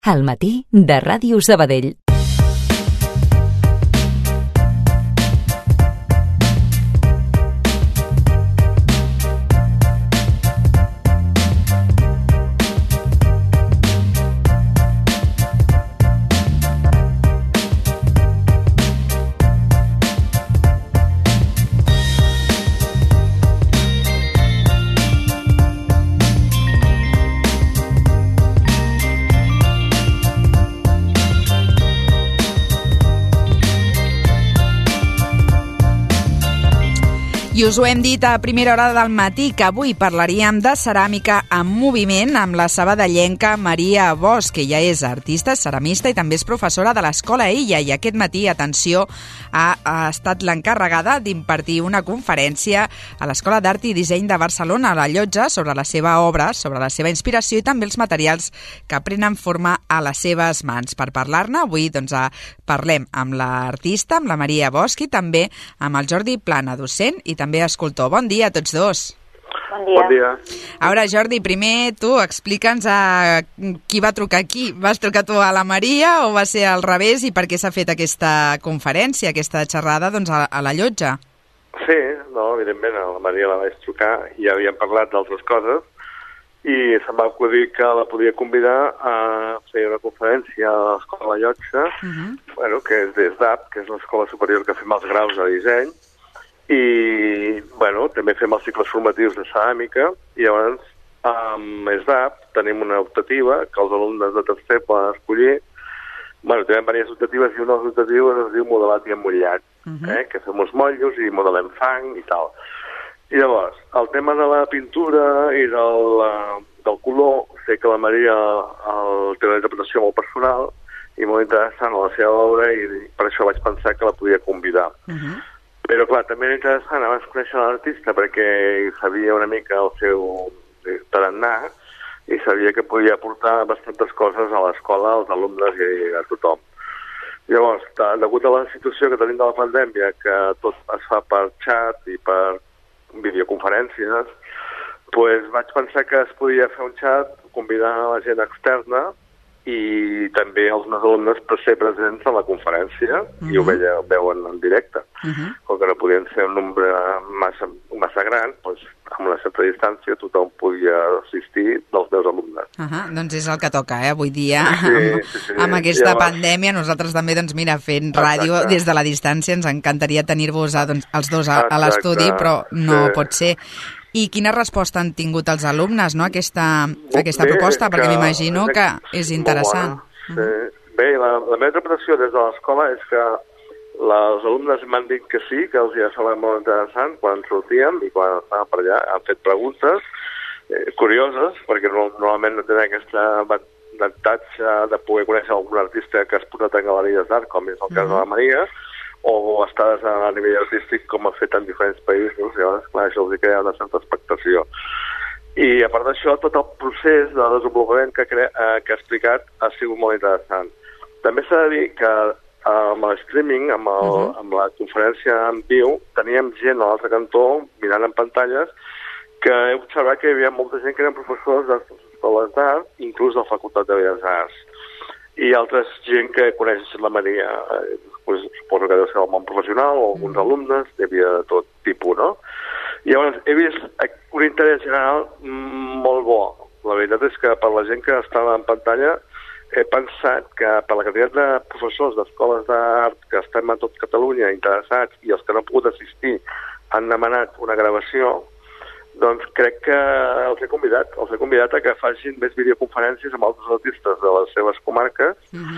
Al matí de Ràdio Sabadell. I us ho hem dit a primera hora del matí, que avui parlaríem de ceràmica en moviment amb la sabadellenca Maria Bosch, que ja és artista, ceramista i també és professora de l'Escola Illa. I aquest matí, atenció, ha estat l'encarregada d'impartir una conferència a l'Escola d'Art i Disseny de Barcelona, a la Llotja, sobre la seva obra, sobre la seva inspiració i també els materials que prenen forma a les seves mans. Per parlar-ne, avui parlem amb l'artista, amb la Maria Bosch, i també amb el Jordi Plana, docent i també escultor. Bon dia a tots dos. Bon dia. Bon dia. A veure, Jordi, primer tu explica'ns a qui va trucar aquí. Vas trucar tu a la Maria o va ser al revés i per què s'ha fet aquesta conferència, aquesta xerrada, doncs, a la Llotja? Sí, no, evidentment, a la Maria la vaig trucar i ja havíem parlat d'altres coses i se'm va acudir que la podia convidar a fer una conferència a l'Escola Llotja, bueno, que és d'ESDAP, que és l'Escola Superior que fem els graus de disseny, i bueno, també fem els cicles formatius de ceràmica i llavors amb ESDAP tenim una optativa que els alumnes de tercer poden escollir. Bueno, tenim diverses optatives i una de les optatives es diu modelat i emmottllat, que fem uns motllos i modelem fang i tal. I llavors, el tema de la pintura i del color, sé que la Maria té una interpretació molt personal i molt interessant a la seva obra i per això vaig pensar que la podia convidar. Però, clar, també era interessant abans conèixer l'artista perquè sabia una mica el seu tarannà i sabia que podia aportar bastantes coses a l'escola, als alumnes i a tothom. Llavors, degut a la situació que tenim de la pandèmia, que tot es fa per xat i per videoconferències, doncs vaig pensar que es podia fer un xat, convidar la gent externa i també els meus alumnes per ser presents a la conferència i ho veuen en directe. Com que no podien ser un nombre massa gran, doncs amb una certa distància tothom podia assistir dels meus alumnes. Doncs és el que toca, avui dia, amb aquesta pandèmia. Nosaltres també, doncs mira, fent ràdio des de la distància, ens encantaria tenir-vos els dos a l'estudi, però no pot ser. I quina resposta han tingut els alumnes, no, a aquesta proposta? Perquè m'imagino que és interessant. Bé, la meva interpretació des de l'escola és que els alumnes m'han dit que sí, que els ha semblat molt interessant quan sortíem i quan estàvem per allà. Han fet preguntes curioses, perquè normalment no tenen aquesta avantatge de poder conèixer algun artista que es posat en galeries d'art, com és el cas de la Maria, o estades a nivell artístic com ha fet en diferents països, i llavors, clar, això els crea una certa expectació. I a part d'això, tot el procés de desenvolupament que ha explicat ha sigut molt interessant. També s'ha de dir que amb el streaming, amb la conferència en viu, teníem gent a l'altre cantó mirant en pantalles que he observat que hi havia molta gent que eren professors d'escoles d'art, inclús de la Facultat de Belles Arts, i altres gent que coneix la Maria, suposo que deu ser el món professional o alguns alumnes, hi havia de tot tipus, no? I llavors he vist un interès general molt bo. La veritat és que per la gent que estava en pantalla he pensat que per la quantitat de professors d'escoles d'art que estem a tot Catalunya interessats i els que no han pogut assistir han demanat una gravació, doncs crec que els he convidat a que facin més videoconferències amb altres artistes de les seves comarques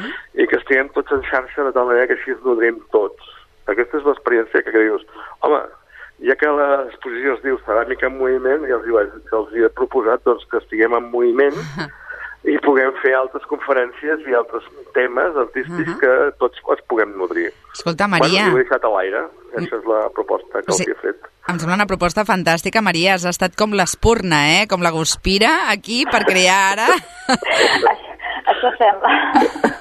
i que estiguem tots en xarxa de tal manera que així es nodrim tots. Aquesta és l'experiència que dius, home, ja que l'exposició es diu Ceràmica en Moviment, ja els he proposat doncs, que estiguem en moviment i puguem fer altres conferències i altres temes artístics que tots els puguem nodrir. Escolta, Maria... Bueno, ho he deixat a l'aire. Això és la proposta que els he fet. Em sembla una proposta fantàstica, Maria. Has estat com l'Espurna, com la Guspira, aquí, per crear ara. Això sembla.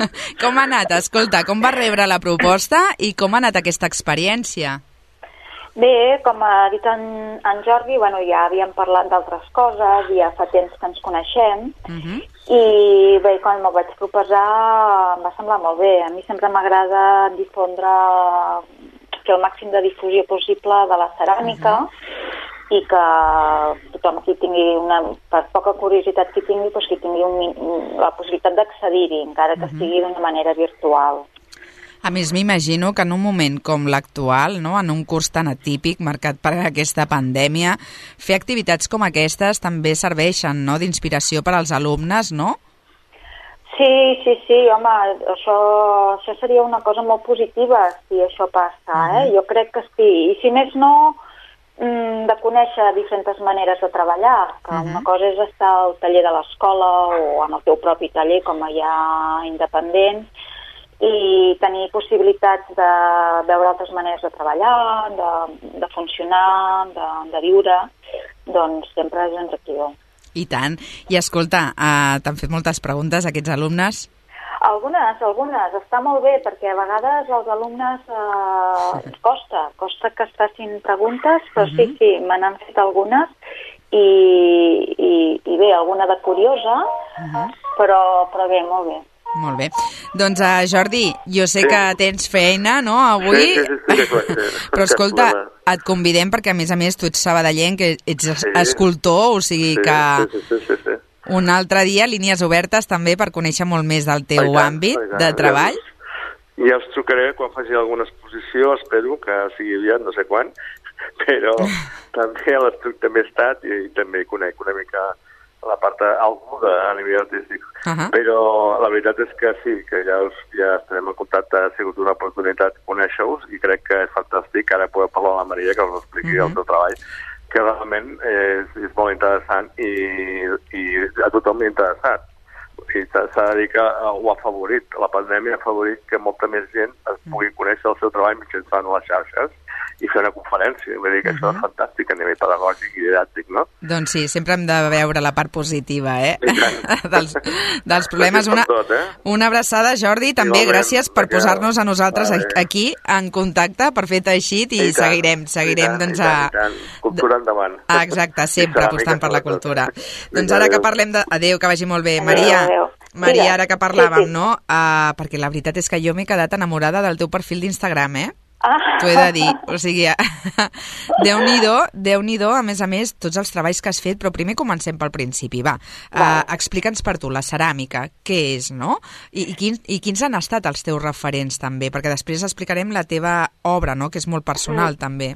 Com ha anat? Escolta, com va rebre la proposta i com ha anat aquesta experiència? Bé, com ha dit en Jordi, ja havíem parlat d'altres coses, ja fa temps que ens coneixem, i bé, quan m'ho vaig proposar em va semblar molt bé. A mi sempre m'agrada difondre, fer el màxim de difusió possible de la ceràmica, i que tothom qui tingui per poca curiositat que tingui la possibilitat d'accedir-hi, encara que sigui d'una manera virtual. A més, m'imagino que en un moment com l'actual, no, en un curs tan atípic marcat per aquesta pandèmia, fer activitats com aquestes també serveixen, no?, d'inspiració per als alumnes, no? Sí, home, això seria una cosa molt positiva si això passa, Jo crec que sí. I si més no, de conèixer diferents maneres de treballar, que una cosa és estar al taller de l'escola o en el teu propi taller, com hi ha independents, i tenir possibilitats de veure altres maneres de treballar, de funcionar, de viure, doncs sempre és enriquidor. I tant. I escolta, t'han fet moltes preguntes aquests alumnes? Algunes. Està molt bé, perquè a vegades als alumnes costa que es facin preguntes, però sí, me n'han fet algunes, i bé, alguna de curiosa, però bé, molt bé. Molt bé. Doncs, Jordi, jo sé que tens feina, no?, avui. Sí. Però, escolta, et convidem perquè, a més, tu ets sabadellenc, que ets escultor, o sigui que Sí. un altre dia, línies obertes també per conèixer molt més del teu àmbit de treball. Ja us trucaré quan faci alguna exposició, espero que sigui aviat, no sé quan, però també a l'estuc també he estat i també conec una mica la part aguda a nivell artístic. Però la veritat és que sí, que ja estarem en contacte, ha sigut una oportunitat conèixer-vos i crec que és fantàstic ara poder parlar amb la Maria, que us expliqui el seu treball, que realment és molt interessant i a tothom li ha interessat. I s'ha de dir que ho ha favorit, la pandèmia ha favorit que molta més gent es pugui conèixer el seu treball mitjançant les xarxes i fer una conferència. Vull dir que això és fantàstic a nivell pedagògic i didàctic, no? Doncs sí, sempre hem de veure la part positiva, dels problemes. Una abraçada, Jordi, també gràcies per posar-nos a nosaltres aquí en contacte per fer teixit i seguirem doncs cultura endavant. Exacte, sempre apostant per la cultura. Doncs ara que parlem de... Adéu, que vagi molt bé. Maria, ara que parlàvem, no? Perquè la veritat és que jo m'he quedat enamorada del teu perfil d'Instagram, T'ho he de dir, o sigui, Déu-n'hi-do, a més, tots els treballs que has fet, però primer comencem pel principi, va. Explica'ns per tu, la ceràmica, què és, no? I quins han estat els teus referents, també? Perquè després explicarem la teva obra, no?, que és molt personal, també.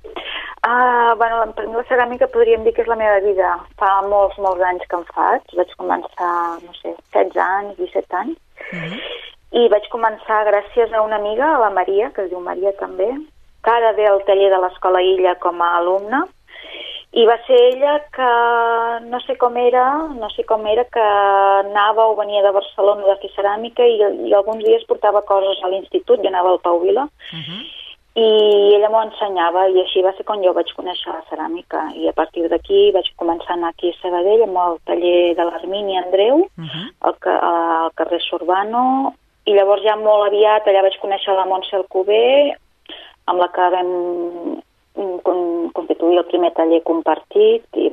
La ceràmica podríem dir que és la meva vida. Fa molts anys que en faig. Vaig començar, 16 anys, 17 anys. I vaig començar gràcies a una amiga, a la Maria, que es diu Maria també, que ara ve al taller de l'Escola Illa com a alumna, i va ser ella que no sé com era, que anava o venia de Barcelona de fer ceràmica i alguns dies portava coses a l'institut, jo anava al Pau Vila, i ella m'ho ensenyava, i així va ser quan jo vaig conèixer la ceràmica, i a partir d'aquí vaig començar a anar aquí a Sabadell amb el taller de l'Hermini Andreu, al carrer Sorbano, i llavors ja molt aviat allà vaig conèixer la Montse Alcover, amb la que vam constituir el primer taller compartit, i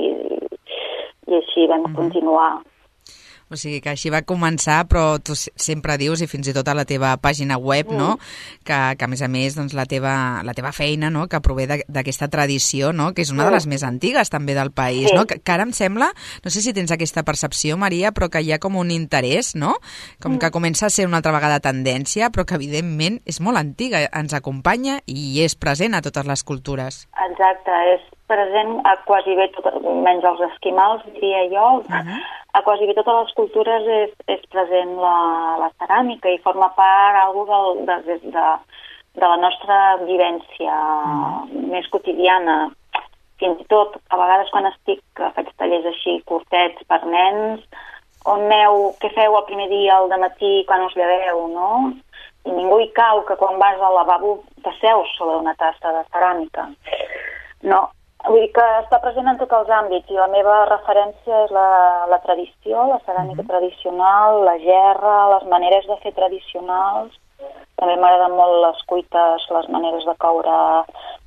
així vam continuar. O sigui que així va començar, però tu sempre dius, i fins i tot a la teva pàgina web, no?, que a més, doncs, la teva feina, no?, que prové d'aquesta tradició, no?, que és una de les més antigues també del país, no?, que ara em sembla, no sé si tens aquesta percepció, Maria, però que hi ha com un interès, no?, com que comença a ser una altra vegada tendència, però que evidentment és molt antiga, ens acompanya i és present a totes les cultures. Exacte, és present a quasi bé tot, menys els esquimals, diria jo, a quasi bé totes les cultures és present la ceràmica i forma part de la nostra vivència més quotidiana. Fins i tot, a vegades quan faig tallers així curtets per nens, on què feu el primer dia al dematí quan us lleveu, no? I ningú hi cau que quan vas al lavabo t'asseus sobre una tassa de ceràmica. No, vull dir que està present en tots els àmbits i la meva referència és la tradició, la ceràmica tradicional, la gerra, les maneres de fer tradicionals. També m'agraden molt les cuites, les maneres de coure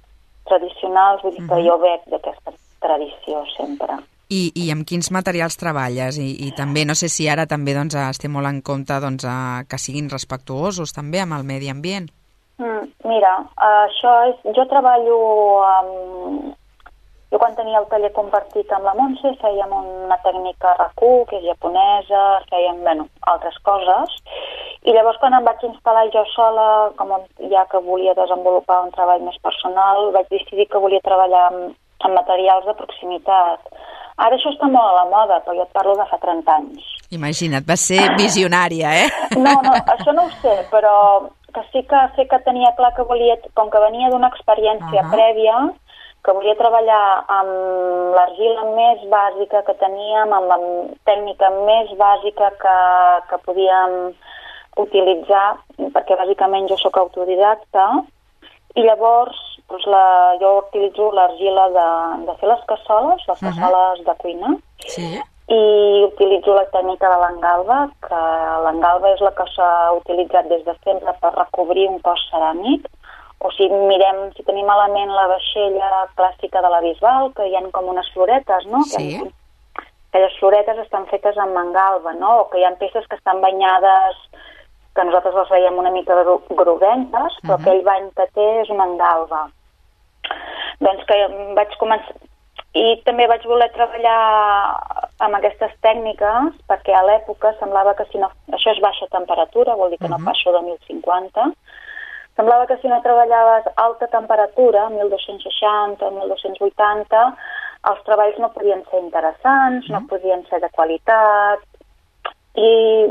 tradicionals, vull dir que jo bec d'aquesta tradició sempre. I amb quins materials treballes? I també, no sé si ara també doncs, estem molt en compte doncs, que siguin respectuosos també amb el medi ambient. Mira, jo treballo amb... Jo quan tenia el taller compartit amb la Montse fèiem una tècnica Raku, que és japonesa, fèiem, altres coses, i llavors quan em vaig instal·lar jo sola, com ja que volia desenvolupar un treball més personal, vaig decidir que volia treballar amb materials de proximitat. Ara això està molt a la moda, però jo et parlo de fa 30 anys. Imagina't, va ser visionària, eh? No, això no ho sé, però que sí que tenia clar que volia, com que venia d'una experiència prèvia, que volia treballar amb l'argila més bàsica que teníem, amb la tècnica més bàsica que podíem utilitzar, perquè bàsicament jo sóc autodidacta, i llavors jo utilitzo l'argila de fer les cassoles de cuina, i utilitzo la tècnica de l'engalba, que l'engalba és la que s'ha utilitzat des de sempre per recobrir un cos ceràmic. O si mirem, si tenim a la ment la vaixella clàssica de la Bisbal, que hi ha com unes floretes, no? Sí. Aquelles floretes estan fetes amb engalba, no? O que hi ha peces que estan banyades, que nosaltres les veiem una mica groguenques, però aquell bany que té és una engalba. Doncs que vaig començar... I també vaig voler treballar amb aquestes tècniques, perquè a l'època semblava que si no... Això és baixa temperatura, vol dir que no passo de 1050. Semblava que si no treballaves alta temperatura, 1260, 1280, els treballs no podien ser interessants, no podien ser de qualitat, i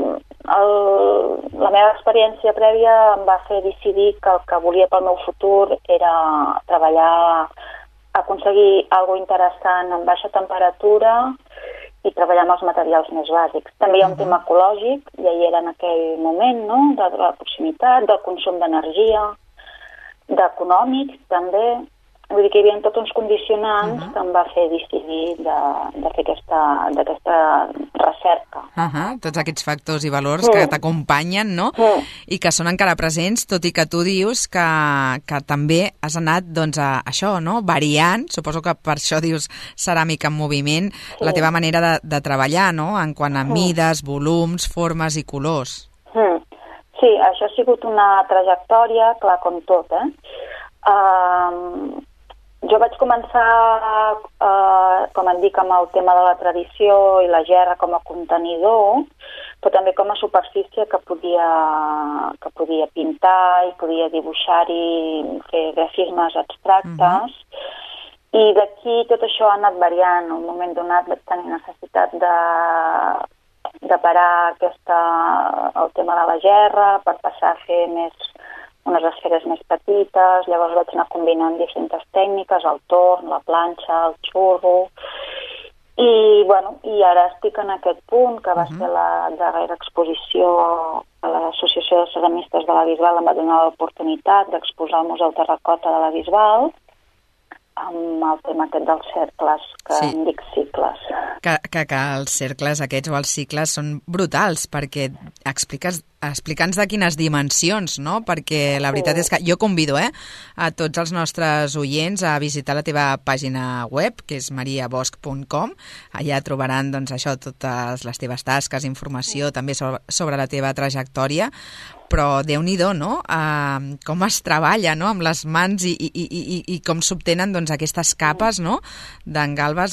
la meva experiència prèvia em va fer decidir que el que volia pel meu futur era treballar, aconseguir alguna cosa interessant en baixa temperatura i treballar amb els materials més bàsics. També hi ha un tema ecològic, ja hi era en aquell moment, no?, de la proximitat, del consum d'energia, d'econòmics també. Vull dir que hi havia tots uns condicionants que em va fer decidir de fer d'aquesta recerca. Tots aquests factors i valors que t'acompanyen, no? I que són encara presents, tot i que tu dius que també has anat, doncs, a això, no? Variant, suposo que per això dius ceràmica en moviment, la teva manera de treballar, no? En quant a mides, volums, formes i colors. Sí, això ha sigut una trajectòria, clar, com tot, jo vaig començar, com et dic, amb el tema de la tradició i la gerra com a contenidor, però també com a superfície que podia pintar i podia dibuixar-hi, fer grafismes abstractes. I d'aquí tot això ha anat variant. En un moment donat vaig tenir necessitat de parar el tema de la gerra per passar a fer unes esferes més petites, llavors vaig anar combinant diferents tècniques, el torn, la planxa, el xurro, i ara estic en aquest punt, que va ser la darrera exposició a l'Associació de Ceramistes de la Bisbal, em va donar l'oportunitat d'exposar al Museu Terracota de la Bisbal, amb el tema aquest dels cercles, que en dic cicles. Que els cercles aquests o els cicles són brutals, perquè explica'ns de quines dimensions, no? Perquè la veritat és que jo convido a tots els nostres oients a visitar la teva pàgina web, que és mariabosch.com. Allà trobaran, doncs, això, totes les teves tasques, informació també sobre la teva trajectòria, però Déu-n'hi-do, no? Com es treballa, no?, amb les mans i com s'obtenen, doncs, aquestes capes, no?, d'engalbes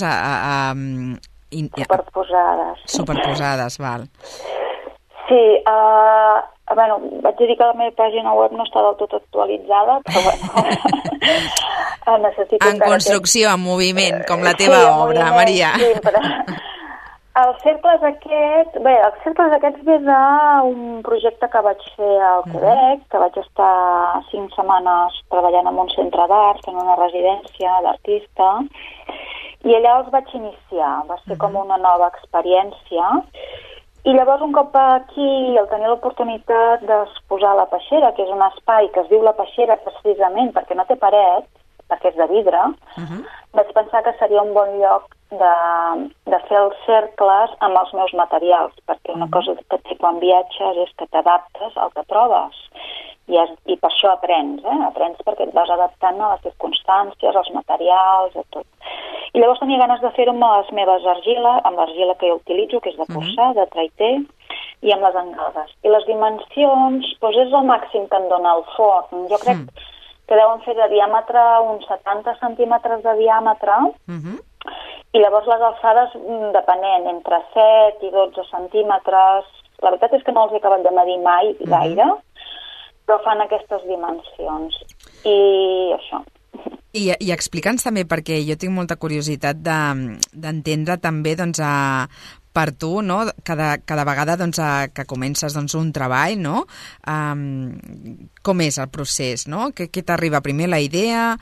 superposades, val. Sí, vaig dir que la meva pàgina web no està del tot actualitzada, però necessito... En construcció, en moviment, com la teva obra, Maria. Sí, però... Els cercles aquests ve d'un projecte que vaig fer al Quebec, que vaig estar 5 setmanes treballant en un centre d'art, fent una residència d'artista, i allà els vaig iniciar. Va ser com una nova experiència. I llavors, un cop aquí, al tenir l'oportunitat d'exposar la peixera, que és un espai que es diu la peixera precisament perquè no té paret, perquè és de vidre, vaig pensar que seria un bon lloc de fer els cercles amb els meus materials, perquè una cosa que té quan viatges és que t'adaptes al que trobes. I per això aprens, aprens perquè et vas adaptant a les circumstàncies, als materials, a tot. I llavors tenia ganes de fer-ho amb les meves argiles, amb l'argila que jo utilitzo, que és de cursar, de traiter, i amb les engalgues. I les dimensions, doncs és el màxim que em dona el forn. Jo crec que deuen fer de diàmetre uns 70 centímetres de diàmetre, i llavors les alçades, depenent, entre 7 i 12 centímetres. La veritat és que no els he acabat de medir mai gaire, però fan aquestes dimensions. I això. I explica'ns també, perquè jo tinc molta curiositat d'entendre també, doncs, per tu, no? Cada vegada doncs, que comences doncs, un treball, no? Com és el procés, no? Què t'arriba primer, la idea?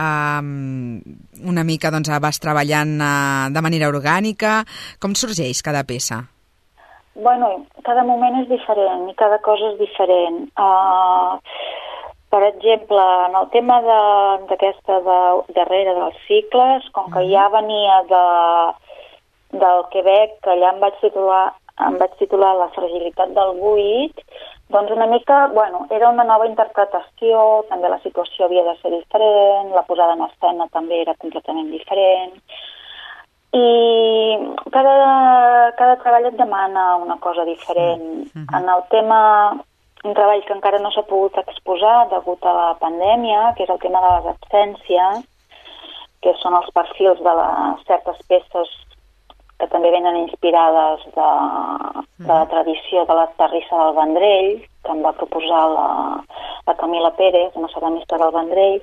Una mica doncs, vas treballant de manera orgànica? Com sorgeix cada peça? Bueno, cada moment és diferent i cada cosa és diferent. Per exemple, en el tema d'aquesta darrere dels cicles, com que ja venia del Quebec, que allà em vaig titular La fragilitat del buit, doncs una mica, bueno, era una nova interpretació, també la situació havia de ser diferent, la posada en escena també era completament diferent, i cada treball et demana una cosa diferent. En el tema, un treball que encara no s'ha pogut exposar degut a la pandèmia, que és el tema de les absències, que són els perfils de certes peces que també venen inspirades de la tradició de la terrissa del Vendrell, que em va proposar la Camila Pérez, una ceramista del Vendrell.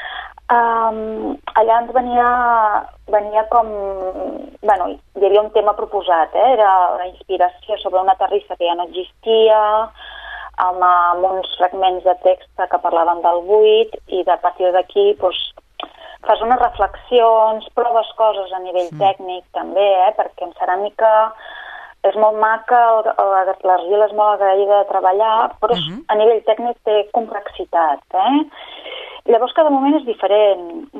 Allà ens venia com... Bueno, hi havia un tema proposat, era la inspiració sobre una terrissa que ja no existia, amb uns fragments de text que parlaven del buit, i a partir d'aquí fas unes reflexions, proves coses a nivell tècnic també, perquè en ceràmica és molt maca, l'argila és molt agraïda de treballar, però a nivell tècnic té complexitat. Llavors cada moment és diferent,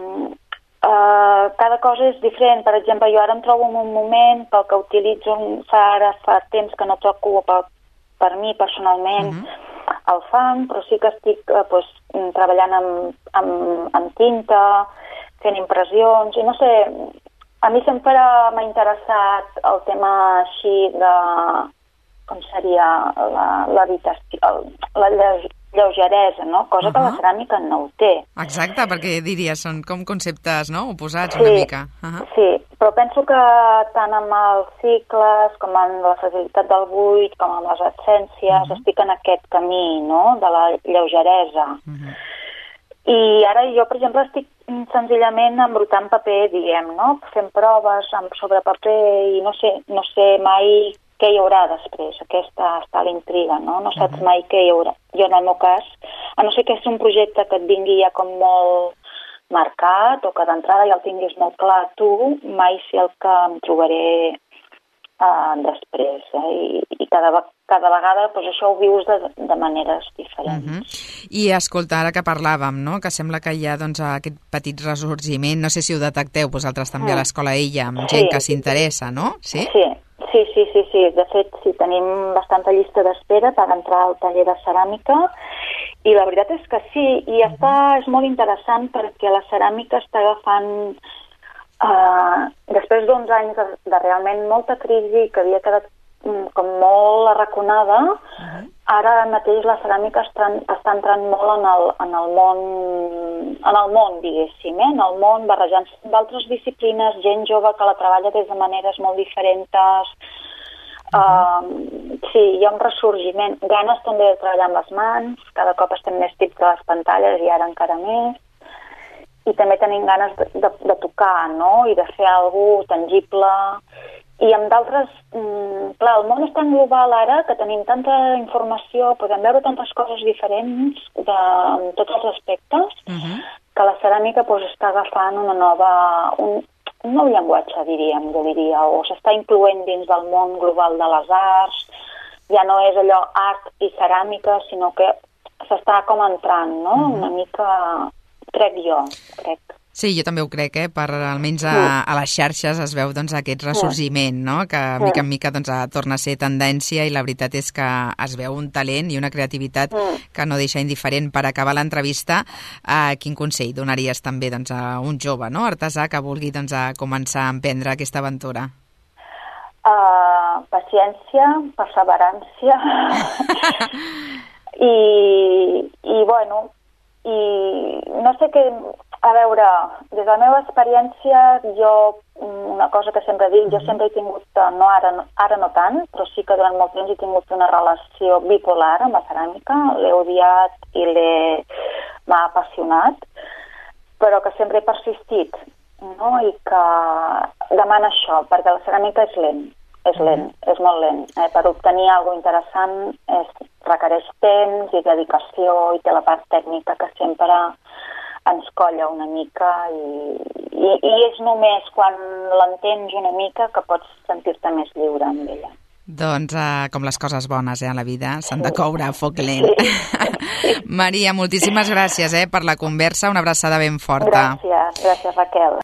cada cosa és diferent. Per exemple, jo ara em trobo en un moment pel que utilitzo, fa temps que no toco per mi personalment el fang, però sí que estic treballant amb tinta, fent impressions, i no sé, a mi sempre m'ha interessat el tema així de, com seria, la lleugeresa, no? Cosa que la ceràmica no ho té. Exacte, perquè diries, són com conceptes, no?, oposats una mica. Sí, però penso que tant amb els cicles, com amb la fragilitat del buit, com amb les absències, estic en aquest camí, no?, de la lleugeresa. I ara jo, per exemple, estic senzillament embrutant paper, diguem, no?, fent proves sobre paper i no sé mai què hi haurà després. Aquesta està l'intriga, no? No saps mai què hi haurà. Jo, en el meu cas, a no ser que és un projecte que et vingui ja com molt marcat o que d'entrada ja el tinguis molt clar tu, mai sé el que em trobaré després. I cada vegada això ho vius de maneres diferents. I escolta, ara que parlàvem, no?, que sembla que hi ha aquest petit ressorgiment, no sé si ho detecteu vosaltres també a l'Escola Illa, amb gent que s'interessa, no? Sí? Sí. De fet, sí, tenim bastanta llista d'espera per entrar al taller de ceràmica, i la veritat és que sí, i és molt interessant perquè la ceràmica està agafant, després d'uns anys de realment molta crisi, que havia quedat com molt arraconada, ara mateix la ceràmica està entrant molt en el món, diguéssim, en el món, barrejant-se amb altres disciplines, gent jove que la treballa des de maneres molt diferents. Sí, hi ha un ressorgiment, ganes també de treballar amb les mans, cada cop estem més tips de les pantalles i ara encara més, i també tenim ganes de tocar, no?, i de fer alguna cosa tangible. I amb d'altres, clar, el món és tan global ara que tenim tanta informació, podem veure tantes coses diferents de tots els aspectes, que la ceràmica està agafant un nou llenguatge, jo diria, o s'està incloent dins del món global de les arts, ja no és allò art i ceràmica, sinó que s'està com entrant, no?, una mica, crec. Sí, jo també ho crec, per almenys a les xarxes es veu doncs, aquest ressorgiment, no? Que mica en mica doncs, torna a ser tendència i la veritat és que es veu un talent i una creativitat que no deixa indiferent. Per acabar l'entrevista, quin consell donaries també doncs, a un jove, no? Artesà que vulgui doncs, a començar a emprendre aquesta aventura? Paciència, perseverància i bueno, i no sé què... A veure, des de la meva experiència, una cosa que sempre dic, jo sempre he tingut, no ara no tant, però sí que durant molt temps he tingut una relació bipolar amb la ceràmica, l'he odiat i m'ha apassionat, però que sempre he persistit, no? I que demana això, perquè la ceràmica és lent, és molt lent. Per obtenir alguna cosa interessant requereix temps i dedicació i té la part tècnica que sempre ens colla una mica i és només quan l'entens una mica que pots sentir-te més lliure amb ella. Doncs com les coses bones a la vida, s'han de coure a foc lent. Maria, moltíssimes gràcies per la conversa, una abraçada ben forta. Gràcies Raquel.